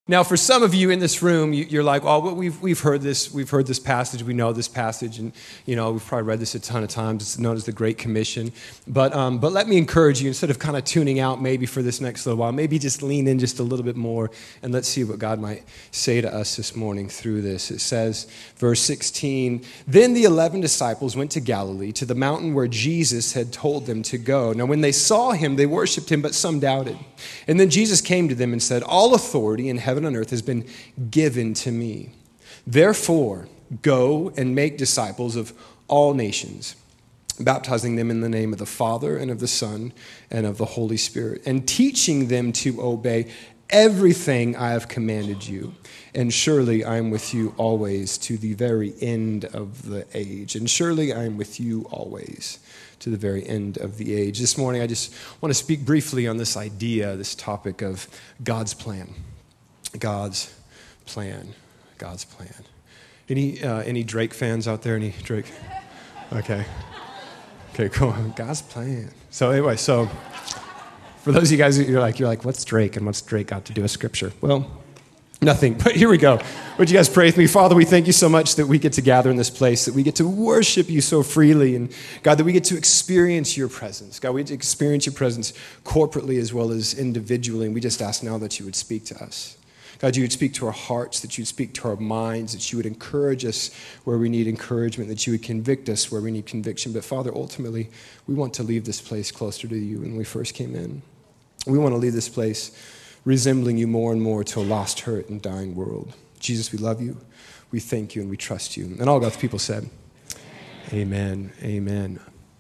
Now, for some of you in this room, you're like, "Oh, well, we've heard this. We've heard this passage. We know this passage, and we've probably read this a ton of times. It's known as the Great Commission." But let me encourage you, instead of kind of tuning out, maybe for this next little while, maybe just lean in just a little bit more, and let's see what God might say to us this morning through this. It says, verse 16, "Then the 11 disciples went to Galilee, to the mountain where Jesus had told them to go. Now, when they saw him, they worshipped him, but some doubted. And then Jesus came to them and said, 'All authority in heaven and earth has been given to me. Therefore, go and make disciples of all nations, baptizing them in the name of the Father and of the Son and of the Holy Spirit, and teaching them to obey everything I have commanded you. And surely I am with you always to the very end of the age.'" And surely I am with you always to the very end of the age. This morning, I just want to speak briefly on this idea, this topic of God's plan. God's plan. God's plan. Any Drake fans out there? Any Drake? Okay, cool. God's plan. So anyway, for those of you guys, you're like, what's Drake and what's Drake got to do with Scripture? Well, nothing, but here we go. Would you guys pray with me? Father, we thank you so much that we get to gather in this place, that we get to worship you so freely, and God, that we get to experience your presence. God, we get to experience your presence corporately as well as individually, and we just ask now that you would speak to us. God, you would speak to our hearts, that you would speak to our minds, that you would encourage us where we need encouragement, that you would convict us where we need conviction. But Father, ultimately, we want to leave this place closer to you when we first came in. We want to leave this place resembling you more and more to a lost, hurt, and dying world. Jesus, we love you, we thank you, and we trust you. And all God's people said, amen, amen.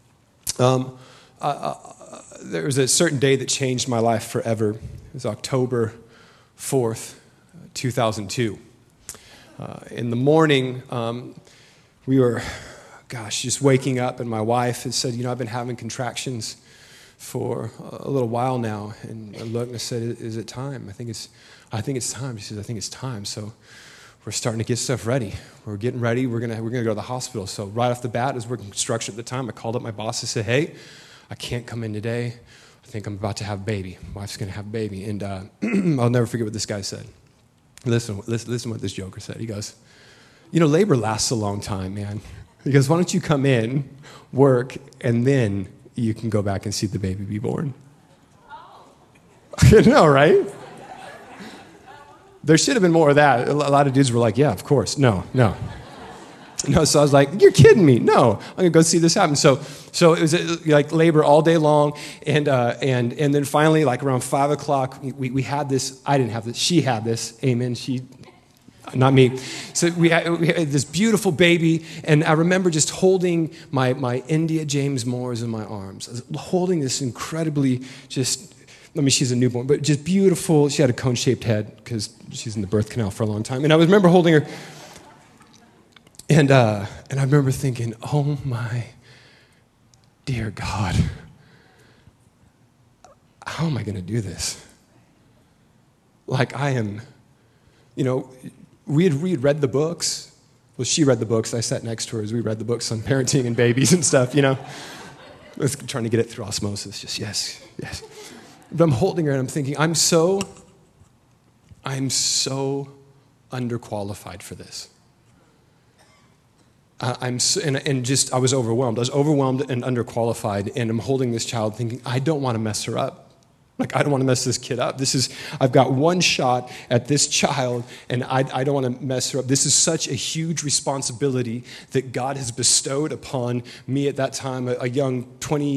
There was a certain day that changed my life forever. It was October 4th, 2002. In the morning, we were, just waking up, and my wife had said, I've been having contractions for a little while now. And I looked and I said, "Is it time?" I think it's time. She says, "I think it's time." So we're starting to get stuff ready. We're getting ready. We're gonna go to the hospital. So right off the bat, as working construction at the time, I called up my boss and said, "Hey, I can't come in today. I think I'm about to have a baby. My wife's going to have a baby." And I'll never forget what this guy said. Listen what this joker said. He goes, "Labor lasts a long time, man." He goes, "Why don't you come in, work, and then you can go back and see the baby be born?" I know, right? There should have been more of that. A lot of dudes were like, "Yeah, of course." No. So I was like, "You're kidding me. No, I'm going to go see this happen." So it was like labor all day long. And then finally, like around 5 o'clock, we had this. I didn't have this. She had this. Amen. Not me. So we had this beautiful baby. And I remember just holding my India James Moores in my arms. I was holding this incredibly she's a newborn, but just beautiful. She had a cone-shaped head because she's in the birth canal for a long time. And I remember holding her. And I remember thinking, "Oh my dear God, how am I going to do this?" Like I am, we had read the books. Well, she read the books. I sat next to her as we read the books on parenting and babies and stuff, I was trying to get it through osmosis, just yes. But I'm holding her and I'm thinking, I'm so underqualified for this. I was overwhelmed. I was overwhelmed and underqualified, and I'm holding this child thinking, I don't want to mess her up. Like, I don't want to mess this kid up. I've got one shot at this child, and I don't want to mess her up. This is such a huge responsibility that God has bestowed upon me at that time, a young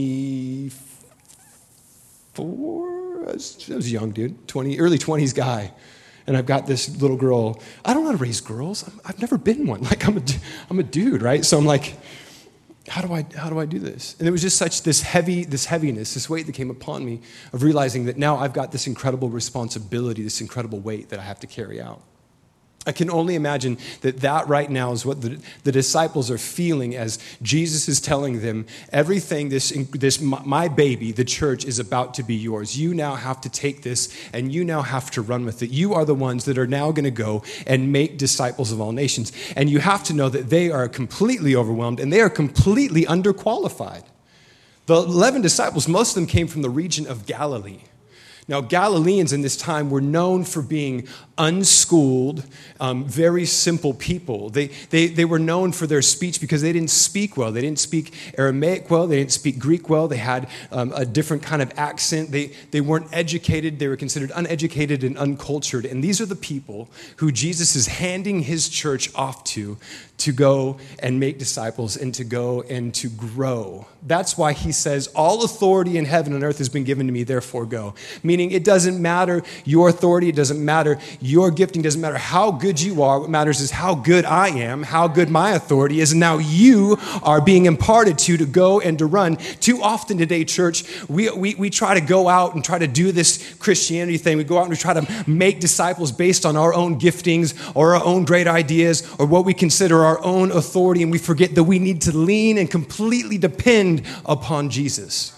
24, I was a young dude, early 20s guy. And I've got this little girl. I don't know how to raise girls. I've never been one. Like I'm a dude, right? So I'm like, how do I do this? And it was just such this heaviness, this weight that came upon me of realizing that now I've got this incredible responsibility, this incredible weight that I have to carry out. I can only imagine that right now is what the disciples are feeling as Jesus is telling them, everything, my baby, the church, is about to be yours. You now have to take this and you now have to run with it. You are the ones that are now going to go and make disciples of all nations. And you have to know that they are completely overwhelmed and they are completely underqualified. The 11 disciples, most of them came from the region of Galilee. Now, Galileans in this time were known for being unschooled, very simple people. They were known for their speech because they didn't speak well. They didn't speak Aramaic well. They didn't speak Greek well. They had a different kind of accent. They weren't educated. They were considered uneducated and uncultured. And these are the people who Jesus is handing his church off to go and make disciples and to go and to grow. That's why he says, all authority in heaven and earth has been given to me, therefore go. Meaning it doesn't matter your authority, it doesn't matter your gifting, it doesn't matter how good you are. What matters is how good I am, how good my authority is, and now you are being imparted to go and to run. Too often today, church, we try to go out and try to do this Christianity thing. We go out and we try to make disciples based on our own giftings or our own great ideas or what we consider our own authority, and we forget that we need to lean and completely depend upon Jesus.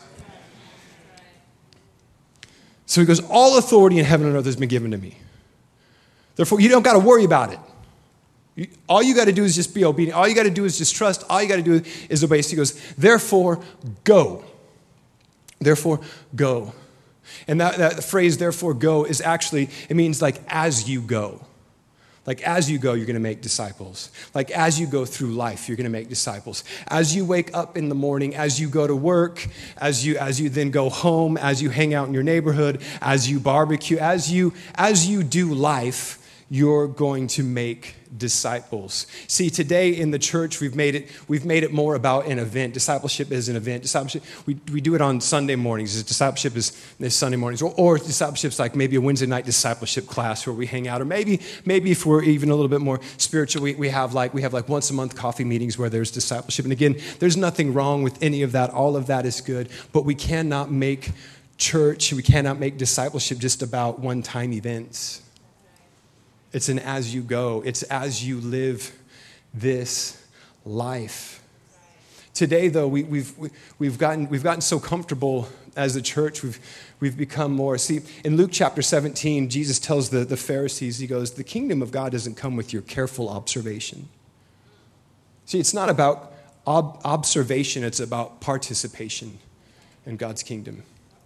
So he goes, all authority in heaven and earth has been given to me. Therefore, you don't got to worry about it. All you got to do is just be obedient. All you got to do is just trust. All you got to do is obey. So he goes, therefore, go. Therefore, go. And that phrase, therefore, go, is actually, it means like as you go. Like as you go, you're going to make disciples. Like as you go through life, you're going to make disciples. As you wake up in the morning, as you go to work, as you then go home, as you hang out in your neighborhood, as you barbecue, as you do life, you're going to make disciples. See, today in the church, we've made it more about an event. Discipleship is an event. Discipleship, we do it on Sunday mornings. Discipleship is Sunday mornings, or discipleship's like maybe a Wednesday night discipleship class where we hang out, or maybe if we're even a little bit more spiritual, we have like once a month coffee meetings where there's discipleship. And again, there's nothing wrong with any of that. All of that is good, but we cannot make church, we cannot make discipleship just about one-time events. It's an as you go. It's as you live this life. Today, though, we've gotten so comfortable as a church. We've become more. See, in Luke chapter 17, Jesus tells the Pharisees, he goes, the kingdom of God doesn't come with your careful observation. See, it's not about observation. It's about participation in God's kingdom.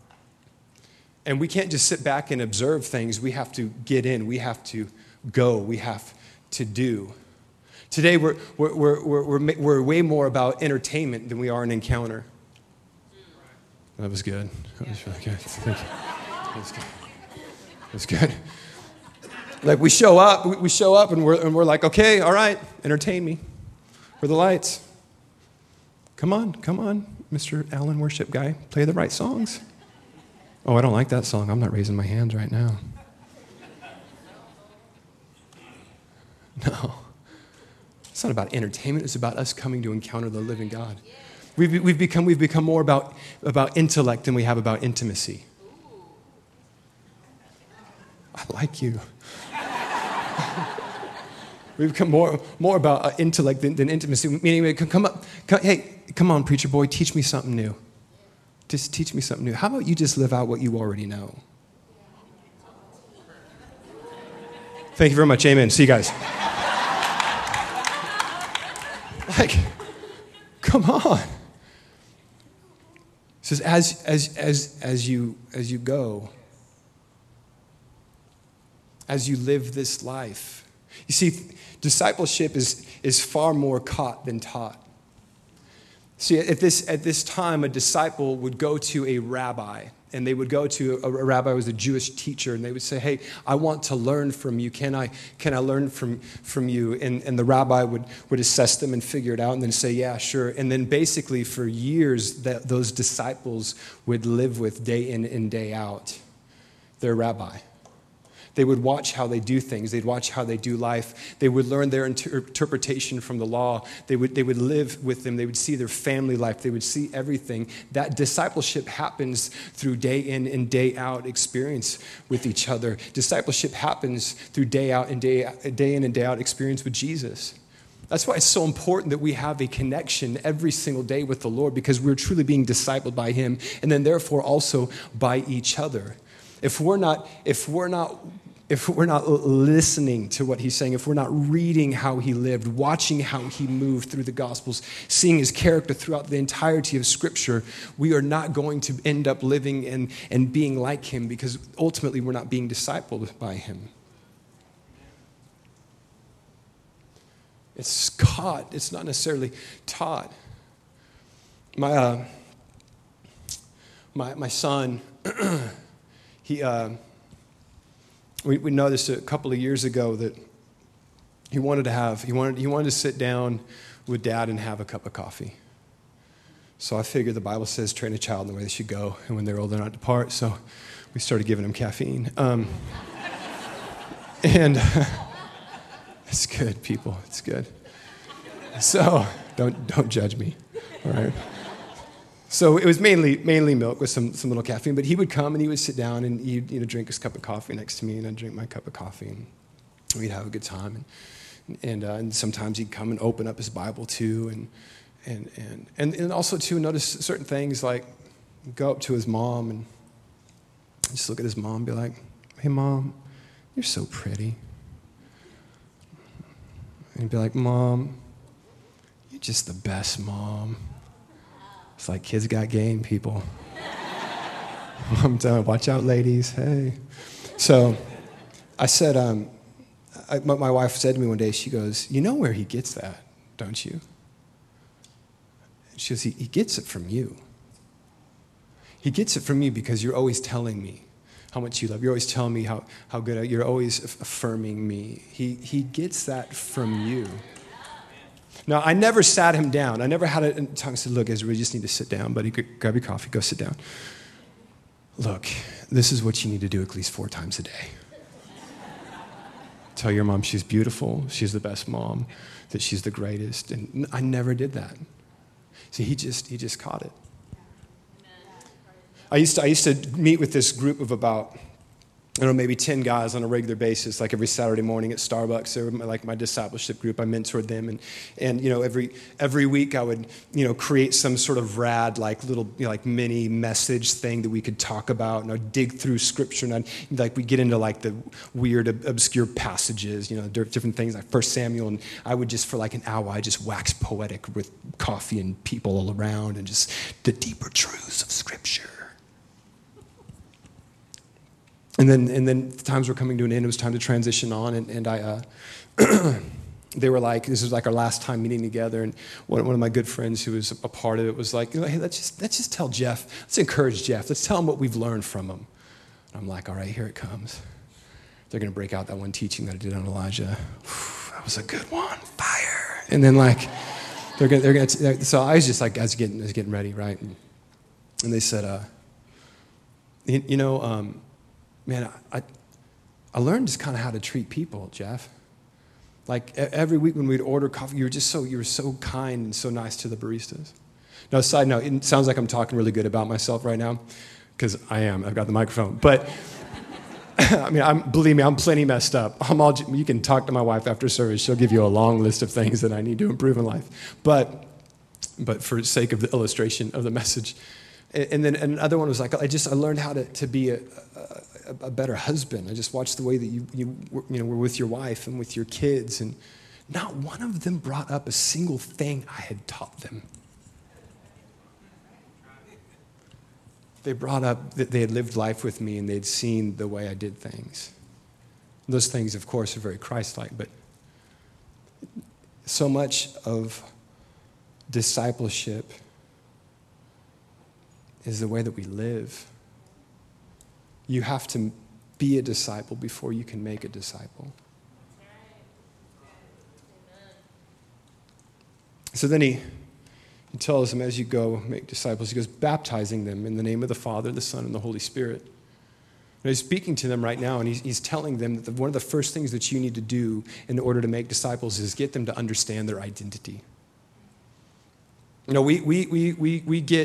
And we can't just sit back and observe things. We have to get in. We have to go. We have to do. Today, we're way more about entertainment than we are an encounter. That was good. That was really good. Thank you. That was good. That was good. Like we show up, and we're like, okay, all right, entertain me. Where are the lights? Come on, Mr. Allen worship guy, play the right songs. Oh, I don't like that song. I'm not raising my hands right now. No. It's not about entertainment. It's about us coming to encounter the living God. We've become more about intellect than we have about intimacy. I like you. We've become more about intellect than intimacy. Meaning, come on, preacher boy, teach me something new. Just teach me something new. How about you just live out what you already know? Thank you very much. Amen. See you guys. Like, come on. It says, as you go, as you live this life. You see, discipleship is far more caught than taught. See, at this time, a disciple would go to a rabbi, and they would go to a rabbi who was a Jewish teacher, and they would say, hey, I want to learn from you. Can I learn from you? And the rabbi would assess them and figure it out and then say, yeah, sure. And then basically for years, those disciples would live with day in and day out their rabbi. They would watch how they do things. They'd watch how they do life. They would learn their interpretation from the law. They would live with them. They would see their family life. They would see everything. That discipleship happens through day in and day out experience with each other. Discipleship happens through day in and day out experience with Jesus. That's why it's so important that we have a connection every single day with the Lord, because we're truly being discipled by Him, and then therefore also by each other. If we're not if we're not listening to what he's saying, if we're not reading how he lived, watching how he moved through the Gospels, seeing his character throughout the entirety of Scripture, we are not going to end up living and being like him, because ultimately we're not being discipled by him. It's caught. It's not necessarily taught. My son, we noticed a couple of years ago that he wanted to sit down with Dad and have a cup of coffee. So I figured the Bible says train a child in the way they should go, and when they're old, they're not depart. So we started giving him caffeine. And it's good, people. It's good. So don't judge me. All right. So it was mainly milk with some little caffeine. But he would come and he would sit down and he'd drink his cup of coffee next to me, and I'd drink my cup of coffee, and we'd have a good time. And sometimes he'd come and open up his Bible too, and also too notice certain things, like go up to his mom and just look at his mom and be like, "Hey, Mom, you're so pretty." And he'd be like, "Mom, you're just the best, Mom." It's like kids got game, people. I'm telling you, watch out, ladies. Hey. So I said, my wife said to me one day, she goes, "You know where he gets that, don't you?" And she goes, he gets it from you. He gets it from you because you're always telling me how much you love. You're always telling me how good, you're always affirming me. He gets that from you. Now, I never sat him down. I never had a time. I said, "Look, Ezra, you just need to sit down, buddy. Grab your coffee, go sit down. Look, this is what you need to do at least 4 times a day. Tell your mom she's beautiful, she's the best mom, that she's the greatest." And I never did that. See, he just caught it. I used to meet with this group of about, maybe 10 guys on a regular basis, like every Saturday morning at Starbucks. They were like my discipleship group. I mentored them, and every week I would create some sort of rad, like little like mini message thing that we could talk about, and I'd dig through Scripture, and we'd get into like the weird obscure passages, different things like 1 Samuel, and I would just for like an hour I just wax poetic with coffee and people all around, and just the deeper truths of Scripture. And then times were coming to an end. It was time to transition on, and I, they were like, this was like our last time meeting together, and one of my good friends who was a part of it was like, "Hey, let's just tell Jeff, let's encourage Jeff, let's tell him what we've learned from him." And I'm like, all right, here it comes. They're going to break out that one teaching that I did on Elijah. That was a good one, fire. And then like, they're going to. So I was just like, I was getting ready, right? And they said, man, I learned just kind of how to treat people, Jeff. Like every week when we'd order coffee, you were so kind and so nice to the baristas. Now, side note, it sounds like I'm talking really good about myself right now, because I am. I've got the microphone. But I mean, believe me, I'm plenty messed up. You can talk to my wife after service. She'll give you a long list of things that I need to improve in life. But for the sake of the illustration of the message. And then another one was like, I learned how to be a better husband. I just watched the way that you were with your wife and with your kids, and not one of them brought up a single thing I had taught them. They brought up that they had lived life with me and they'd seen the way I did things. Those things, of course, are very Christ-like, but so much of discipleship is the way that we live. You have to be a disciple before you can make a disciple. So then he tells them, as you go make disciples, he goes, baptizing them in the name of the Father, the Son, and the Holy Spirit. And he's speaking to them right now, and he's telling them that one of the first things that you need to do in order to make disciples is get them to understand their identity. We get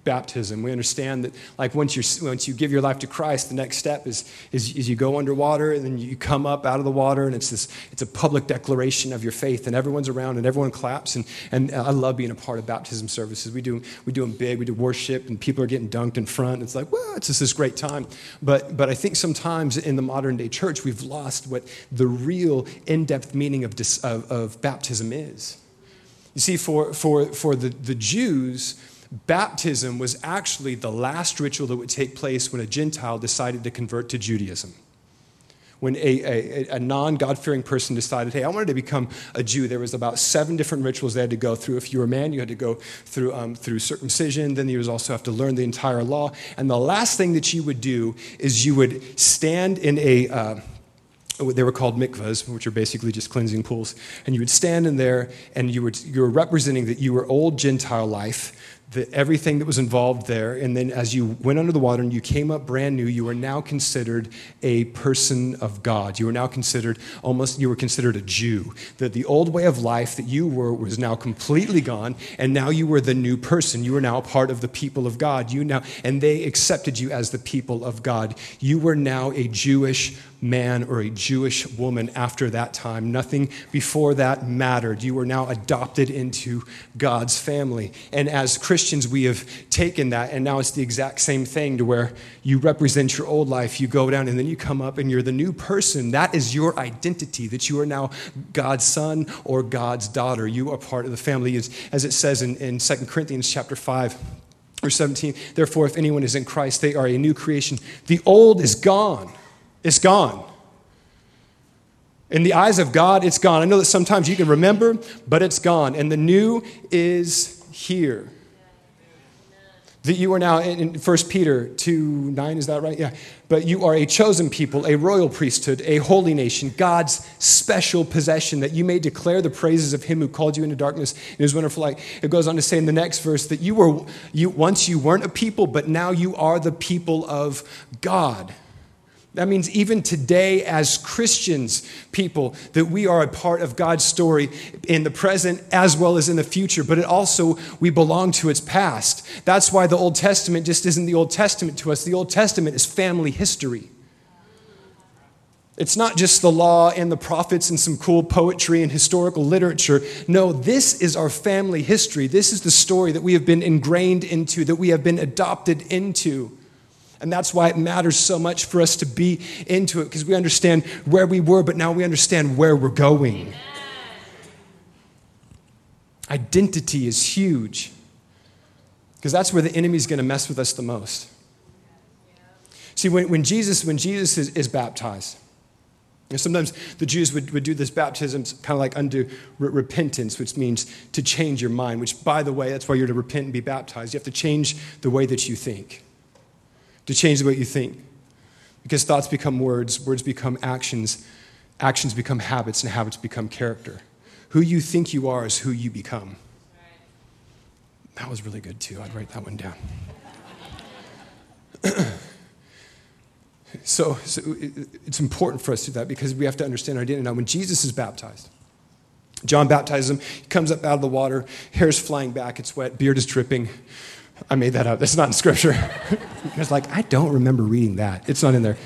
baptism. We understand that, like, once you give your life to Christ, the next step is you go underwater, and then you come up out of the water, and it's a public declaration of your faith, and everyone's around, and everyone claps, and I love being a part of baptism services. We do them big. We do worship, and people are getting dunked in front. It's like, well, it's just this great time. But I think sometimes in the modern day church, we've lost what the real in-depth meaning of baptism is. You see, for the Jews, baptism was actually the last ritual that would take place when a Gentile decided to convert to Judaism. When a non-God-fearing person decided, hey, I wanted to become a Jew, there was about 7 different rituals they had to go through. If you were a man, you had to go through circumcision. Then you would also have to learn the entire law. And the last thing that you would do is you would stand in they were called mikvahs, which are basically just cleansing pools. And you would stand in there, and you were representing that you were old Gentile life, everything that was involved there. And then as you went under the water and you came up brand new, you were now considered a person of God. You were now considered a Jew. That the old way of life that you were was now completely gone, and now you were the new person. You were now a part of the people of God. And they accepted you as the people of God. You were now a Jewish man or a Jewish woman after that time. Nothing before that mattered. You were now adopted into God's family. And as Christians, we have taken that, and now it's the exact same thing, to where you represent your old life, you go down, and then you come up and you're the new person. That is your identity, that you are now God's son or God's daughter. You are part of the family. As it says in 2 Corinthians chapter 5, verse 17, therefore, if anyone is in Christ, they are a new creation. The old is gone. It's gone. In the eyes of God, it's gone. I know that sometimes you can remember, but it's gone. And the new is here. That you are now, in 1 Peter 2:9, is that right? Yeah. But you are a chosen people, a royal priesthood, a holy nation, God's special possession, that you may declare the praises of him who called you into darkness in his wonderful light. It goes on to say in the next verse that once you weren't a people, but now you are the people of God. That means even today as Christians, people, that we are a part of God's story in the present as well as in the future, but we belong to its past. That's why the Old Testament just isn't the Old Testament to us. The Old Testament is family history. It's not just the law and the prophets and some cool poetry and historical literature. No, this is our family history. This is the story that we have been ingrained into, that we have been adopted into. And that's why it matters so much for us to be into it, because we understand where we were, but now we understand where we're going. Amen. Identity is huge, because that's where the enemy's going to mess with us the most. See, when Jesus is baptized, sometimes the Jews would do this baptism kind of like unto repentance, which means to change your mind, which, by the way, that's why you're to repent and be baptized. You have to change the way that you think. To change the way you think. Because thoughts become words, words become actions, actions become habits, and habits become character. Who you think you are is who you become. That was really good too. I'd write that one down. So it's important for us to do that, because we have to understand our identity. Now, when Jesus is baptized, John baptizes him, he comes up out of the water, hair's flying back, it's wet, beard is dripping. I made that up. That's not in Scripture. I was like, I don't remember reading that. It's not in there.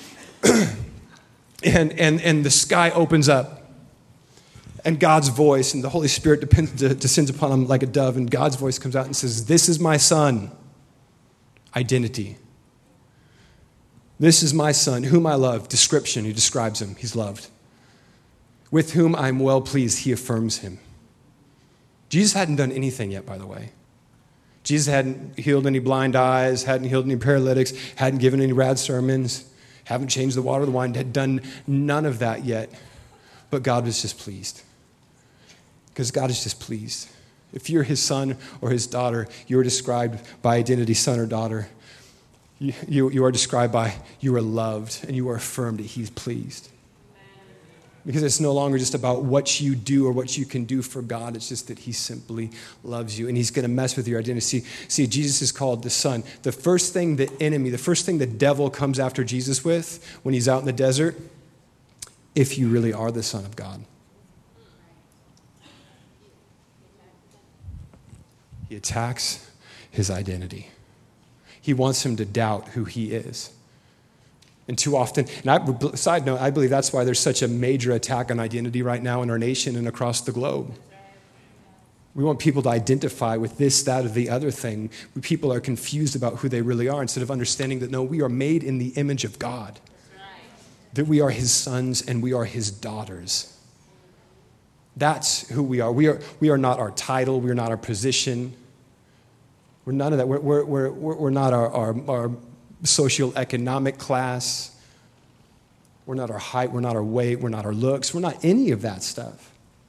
and the sky opens up, and God's voice and the Holy Spirit descends upon him like a dove, and God's voice comes out and says, this is my son. Identity. This is my son, whom I love. Description, he describes him. He's loved. With whom I'm well pleased, he affirms him. Jesus hadn't done anything yet, by the way. Jesus hadn't healed any blind eyes, hadn't healed any paralytics, hadn't given any rad sermons, haven't changed the water to the wine, had done none of that yet. But God was just pleased. Because God is just pleased. If you're his son or his daughter, you are described by identity, son or daughter. You are described by, you are loved, and you are affirmed that he's pleased. Because it's no longer just about what you do or what you can do for God. It's just that he simply loves you, and he's going to mess with your identity. See, Jesus is called the Son. The first thing the devil comes after Jesus with when he's out in the desert, if you really are the Son of God. He attacks his identity. He wants him to doubt who he is. And too often, and side note, I believe that's why there's such a major attack on identity right now in our nation and across the globe. We want people to identify with this, that, or the other thing. People are confused about who they really are instead of understanding that, no, we are made in the image of God. That we are his sons and we are his daughters. That's who we are. We are not our title. We are not our position. We're none of that. We're not our socioeconomic class. We're not our height. We're not our weight. We're not our looks. We're not any of that stuff.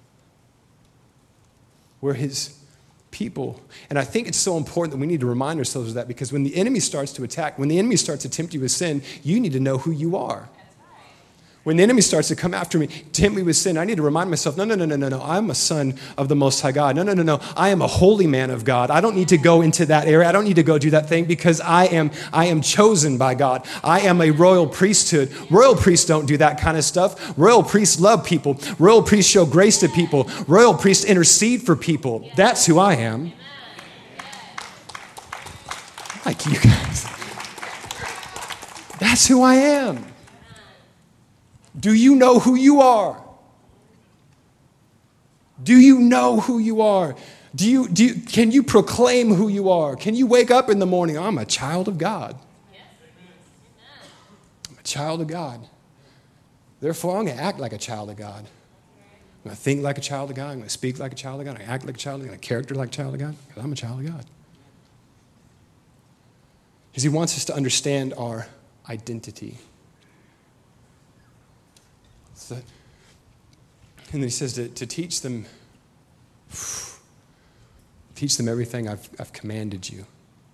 We're his people. And I think it's so important that we need to remind ourselves of that, because when the enemy starts to attack, when the enemy starts to tempt you with sin, you need to know who you are. When the enemy starts to come after me, tempt me with sin, I need to remind myself, no, I'm a son of the Most High God. No, I am a holy man of God. I don't need to go into that area. I don't need to go do that thing, because I am chosen by God. I am a royal priesthood. Royal priests don't do that kind of stuff. Royal priests love people. Royal priests show grace to people. Royal priests intercede for people. That's who I am. Like you guys. That's who I am. Do you know who you are? Do you know who you are? Can you proclaim who you are? Can you wake up in the morning? I'm a child of God. I'm a child of God. Therefore, I'm going to act like a child of God. I'm going to think like a child of God. I'm going to speak like a child of God. I'm going to act like a child of God. I'm going to character like a child of God, because I'm a child of God. Because he wants us to understand our identity. And then he says to teach them everything I've commanded you.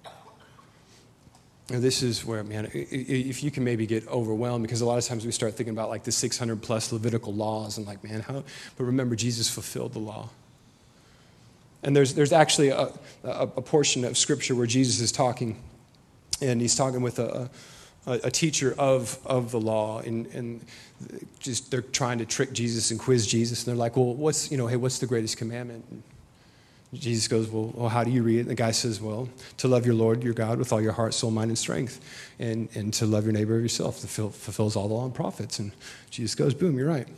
And this is where, man, if you can maybe get overwhelmed, because a lot of times we start thinking about like the 600 plus Levitical laws and like, man, how? But remember, Jesus fulfilled the law. And there's actually a portion of Scripture where Jesus is talking, and he's talking with a teacher of the law, and just they're trying to trick Jesus and quiz Jesus, and they're like, well, what's the greatest commandment? And Jesus goes, well, how do you read it? And the guy says, well, to love your Lord, your God, with all your heart, soul, mind, and strength, and to love your neighbor as yourself. That fulfills all the law and prophets. And Jesus goes, boom, you're right.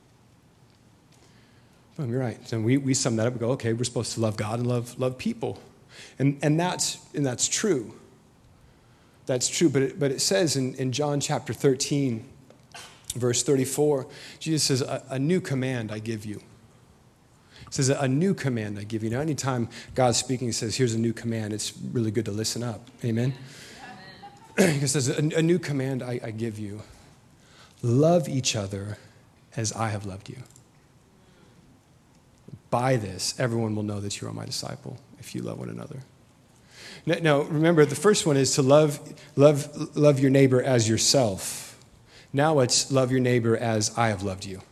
Boom, you're right. And we sum that up and go, okay, we're supposed to love God and love people. And that's true. That's true, but it says in John chapter 13, verse 34, Jesus says, a new command I give you. It says, a new command I give you. Now, anytime God's speaking, he says, here's a new command, it's really good to listen up. Amen? He says, a new command I give you. Love each other as I have loved you. By this, everyone will know that you are my disciple, if you love one another. Now, remember, the first one is to love your neighbor as yourself. Now it's love your neighbor as I have loved you.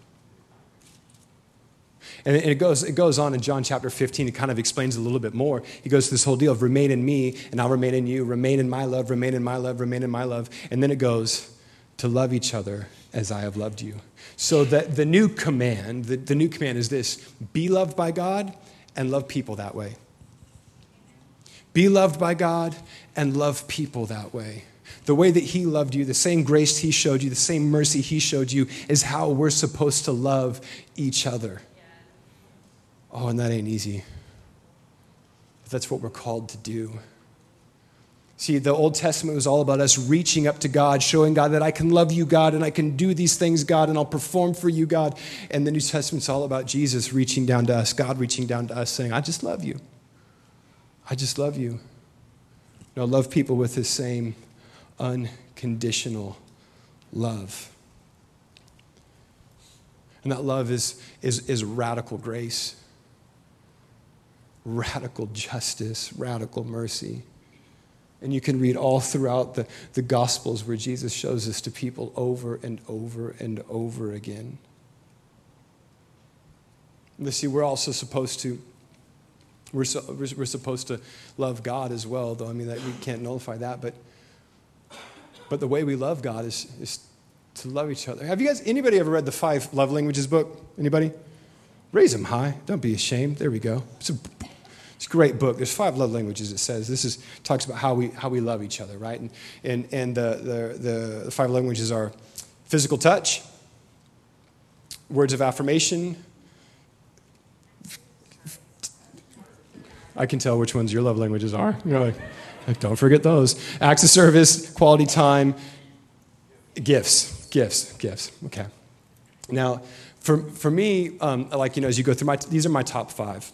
And it goes on in John chapter 15. It kind of explains a little bit more. He goes through this whole deal of remain in me, and I'll remain in you. Remain in my love, remain in my love, remain in my love. And then it goes to love each other as I have loved you. So that the new command is this: be loved by God and love people that way. Be loved by God and love people that way. The way that he loved you, the same grace he showed you, the same mercy he showed you, is how we're supposed to love each other. Oh, and that ain't easy. But that's what we're called to do. See, the Old Testament was all about us reaching up to God, showing God that I can love you, God, and I can do these things, God, and I'll perform for you, God. And the New Testament's all about Jesus reaching down to us, God reaching down to us, saying, I just love you. I just love you. No, love people with the same unconditional love. And that love is radical grace, radical justice, radical mercy. And you can read all throughout the Gospels where Jesus shows this to people over and over and over again. And see, we're also supposed to We're supposed to love God as well, though. I mean, we can't nullify that. But the way we love God is to love each other. Have you guys, anybody ever read the 5 Love Languages book? Anybody? Raise them high. Don't be ashamed. There we go. It's a great book. There's 5 love languages, it says. Talks about how we love each other, right? And the 5 languages are physical touch, words of affirmation. I can tell which ones your love languages are. You're like, don't forget those. Acts of service, quality time, gifts. Okay. Now, for me, as you go through these are my top 5.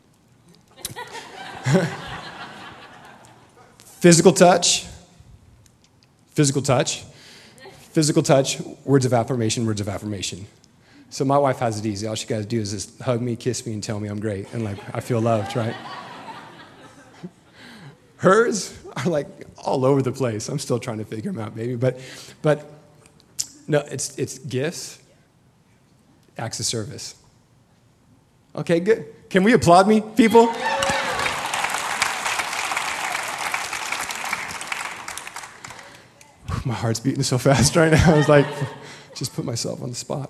Physical touch, words of affirmation. So my wife has it easy. All she got to do is just hug me, kiss me, and tell me I'm great. And I feel loved, right? Hers are all over the place. I'm still trying to figure them out, maybe. But no, it's gifts, acts of service. Okay, good. Can we applaud me, people? My heart's beating so fast right now. I was just put myself on the spot.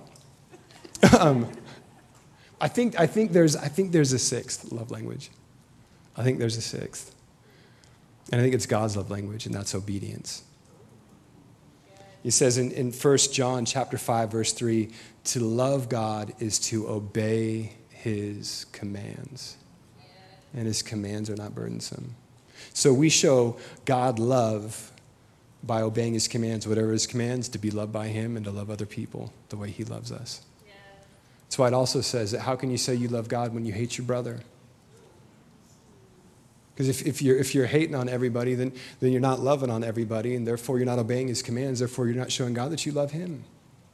I think there's a 6th love language. I think there's a 6th. And I think it's God's love language, and that's obedience. He says in 1 John chapter 5, verse 3, to love God is to obey his commands. And his commands are not burdensome. So we show God love by obeying his commands, whatever his commands, to be loved by him and to love other people the way he loves us. Yeah. That's why it also says that how can you say you love God when you hate your brother? Because if you're hating on everybody, then you're not loving on everybody, and therefore you're not obeying his commands, therefore you're not showing God that you love him.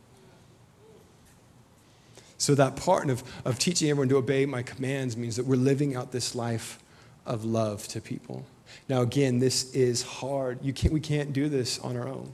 So that part of teaching everyone to obey my commands means that we're living out this life of love to people. Now, again, this is hard. We can't do this on our own.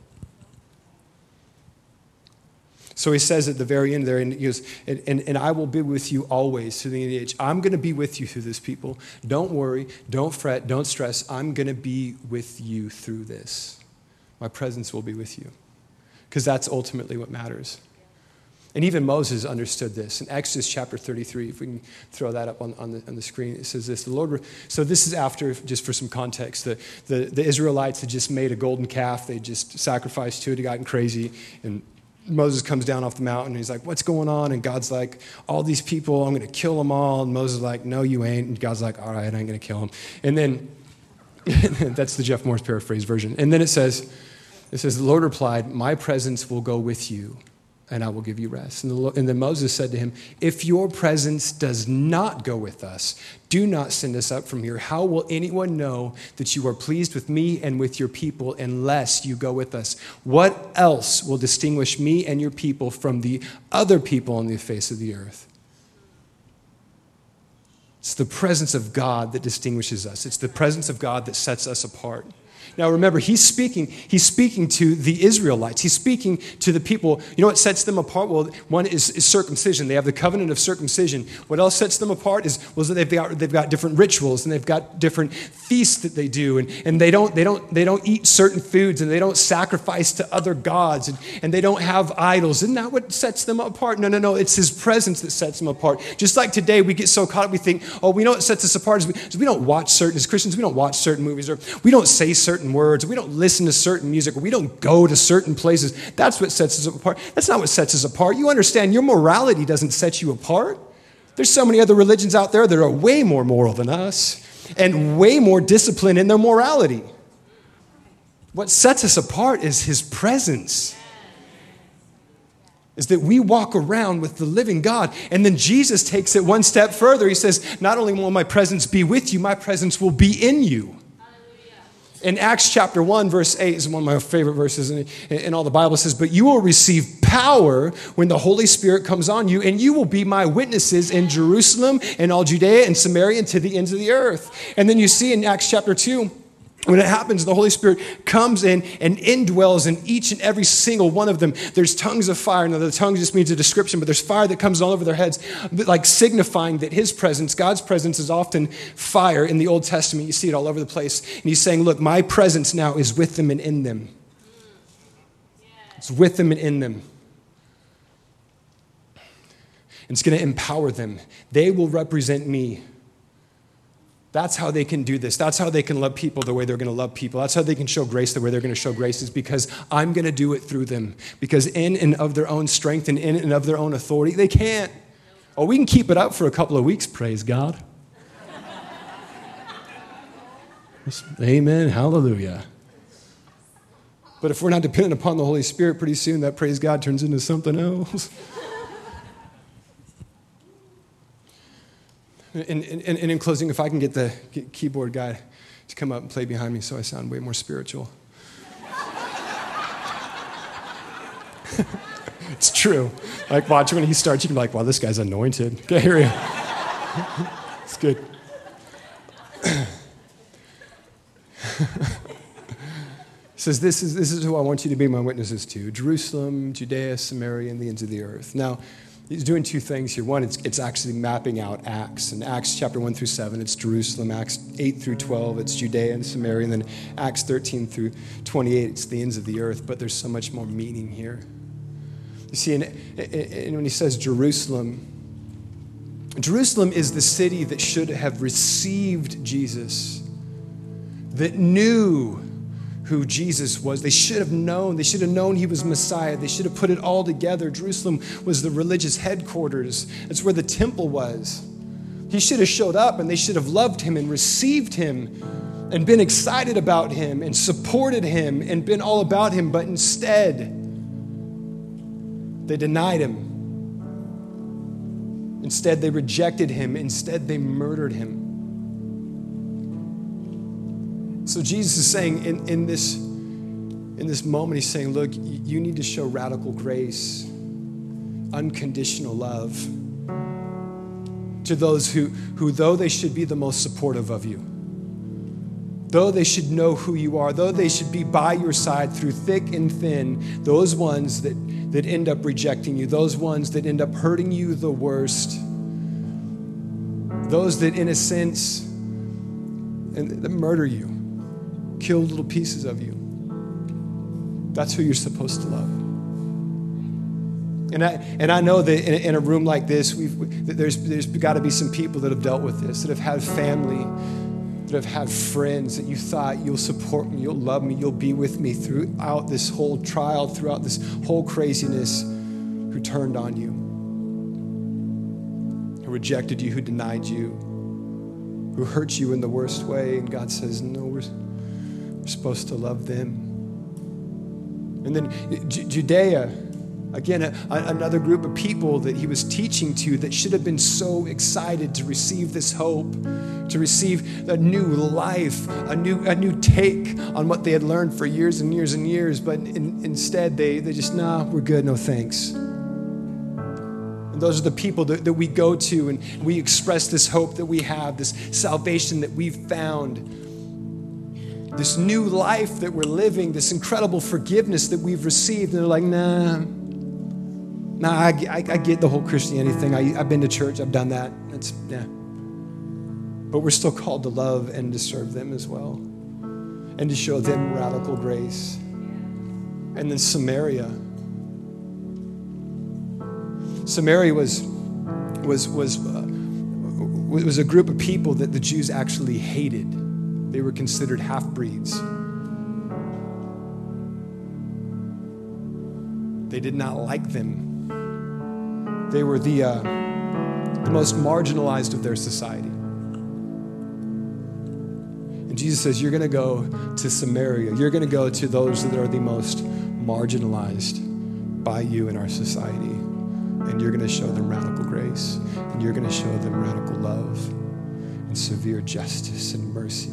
So he says at the very end there, and he goes, and I will be with you always to the end of the age. I'm going to be with you through this, people. Don't worry, don't fret, don't stress. I'm going to be with you through this. My presence will be with you. Because that's ultimately what matters. And even Moses understood this. In Exodus chapter 33, if we can throw that up on the screen, it says this. So this is after, just for some context, the Israelites had just made a golden calf. They just sacrificed to it. It gotten crazy. And Moses comes down off the mountain. And he's like, what's going on? And God's like, all these people, I'm going to kill them all. And Moses is like, no, you ain't. And God's like, all right, I ain't going to kill them. And then, that's the Jeff Morris paraphrase version. And then it says, the Lord replied, my presence will go with you, and I will give you rest. And then Moses said to him, if your presence does not go with us, do not send us up from here. How will anyone know that you are pleased with me and with your people unless you go with us? What else will distinguish me and your people from the other people on the face of the earth? It's the presence of God that distinguishes us. It's the presence of God that sets us apart. Now remember, he's speaking to the Israelites. He's speaking to the people. You know what sets them apart? Well, one is circumcision. They have the covenant of circumcision. What else sets them apart is that they've got different rituals, and they've got different feasts that they do, and they don't eat certain foods, and they don't sacrifice to other gods, and they don't have idols. Isn't that what sets them apart? No. It's his presence that sets them apart. Just like today, we get so caught up, we think, we know what sets us apart is we don't watch certain, as Christians, we don't watch certain movies, or we don't say certain words, we don't listen to certain music, or we don't go to certain places. That's what sets us apart. That's not what sets us apart. You understand, your morality doesn't set you apart. There's so many other religions out there that are way more moral than us and way more disciplined in their morality. What sets us apart is his presence. Is that we walk around with the living God. And then Jesus takes it one step further. He says, not only will my presence be with you, my presence will be in you. In Acts chapter 1, verse 8 is one of my favorite verses in all the Bible. It says, but you will receive power when the Holy Spirit comes on you, and you will be my witnesses in Jerusalem and all Judea and Samaria and to the ends of the earth. And then you see in Acts chapter 2, when it happens, the Holy Spirit comes in and indwells in each and every single one of them. There's tongues of fire. Now, the tongue just means a description, but there's fire that comes all over their heads, like signifying that his presence, God's presence, is often fire. In the Old Testament, you see it all over the place. And he's saying, look, my presence now is with them and in them. It's with them and in them. It's going to empower them. They will represent me. That's how they can do this. That's how they can love people the way they're going to love people. That's how they can show grace the way they're going to show grace, is because I'm going to do it through them. Because in and of their own strength and in and of their own authority, they can't. Oh, we can keep it up for a couple of weeks, praise God. Amen, hallelujah. But if we're not dependent upon the Holy Spirit, pretty soon that praise God turns into something else. And in closing, if I can get the keyboard guy to come up and play behind me so I sound way more spiritual. It's true. Like, watch when he starts, you can be like, wow, this guy's anointed. Okay, here we go. It's good. It says, this is who I want you to be my witnesses to: Jerusalem, Judea, Samaria, and the ends of the earth. Now, he's doing two things here. One, it's actually mapping out Acts. In Acts chapter 1 through 7, it's Jerusalem. Acts 8 through 12, it's Judea and Samaria. And then Acts 13 through 28, it's the ends of the earth. But there's so much more meaning here. You see, and when he says Jerusalem, Jerusalem is the city that should have received Jesus, that knew who Jesus was. They should have known. They should have known he was Messiah. They should have put it all together. Jerusalem was the religious headquarters. It's where the temple was. He should have showed up, and they should have loved him and received him and been excited about him and supported him and been all about him. But instead, they denied him. Instead, they rejected him. Instead, they murdered him. So Jesus is saying in this moment, he's saying, look, you need to show radical grace, unconditional love to those who though they should be the most supportive of you, though they should know who you are, though they should be by your side through thick and thin, those ones that end up rejecting you, those ones that end up hurting you the worst, those that in a sense that murder you, kill little pieces of you. That's who you're supposed to love. And I know that in a room like this, there's got to be some people that have dealt with this, that have had family, that have had friends that you thought, you'll support me, you'll love me, you'll be with me throughout this whole trial, throughout this whole craziness, who turned on you, who rejected you, who denied you, who hurt you in the worst way. And God says, no, we're supposed to love them. And then Judea, again, another group of people that he was teaching to that should have been so excited to receive this hope, to receive a new life, a new take on what they had learned for years and years and years. But instead, they just, nah, we're good, no thanks. And those are the people that we go to, and we express this hope that we have, this salvation that we've found, this new life that we're living, this incredible forgiveness that we've received. And they're like, nah, I get the whole Christianity thing. I've been to church, I've done that. But we're still called to love and to serve them as well, and to show them radical grace. And then Samaria was a group of people that the Jews actually hated. They were considered half-breeds. They did not like them. They were the most marginalized of their society. And Jesus says, you're going to go to Samaria. You're going to go to those that are the most marginalized by you in our society. And you're going to show them radical grace. And you're going to show them radical love and severe justice and mercy.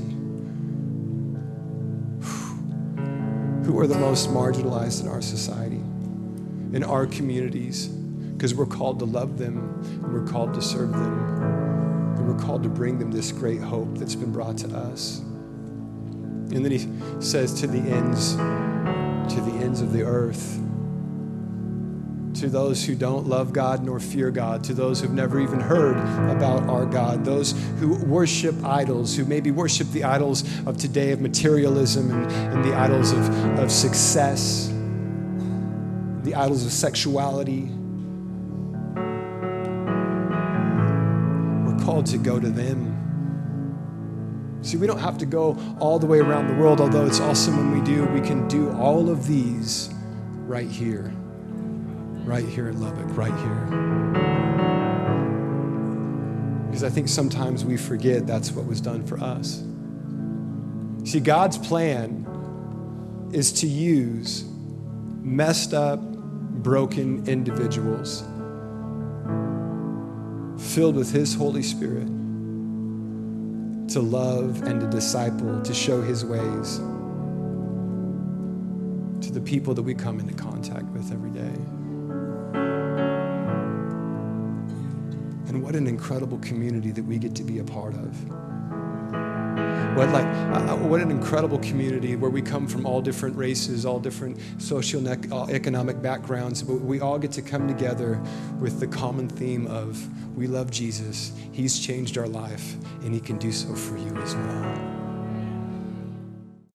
Who are the most marginalized in our society, in our communities, because we're called to love them, and we're called to serve them, and we're called to bring them this great hope that's been brought to us. And then he says, to the ends of the earth, to those who don't love God nor fear God, to those who've never even heard about our God, those who worship idols, who maybe worship the idols of today, of materialism and the idols of success, the idols of sexuality. We're called to go to them See, we don't have to go all the way around the world, although it's awesome when we do. We can do all of these right here in Lubbock, right here. Because I think sometimes we forget that's what was done for us. See, God's plan is to use messed up, broken individuals filled with His Holy Spirit to love and to disciple, to show His ways to the people that we come into contact with every day. And what an incredible community that we get to be a part of. What an incredible community where we come from all different races, all different socioeconomic backgrounds, but we all get to come together with the common theme of we love Jesus, He's changed our life, and He can do so for you as well.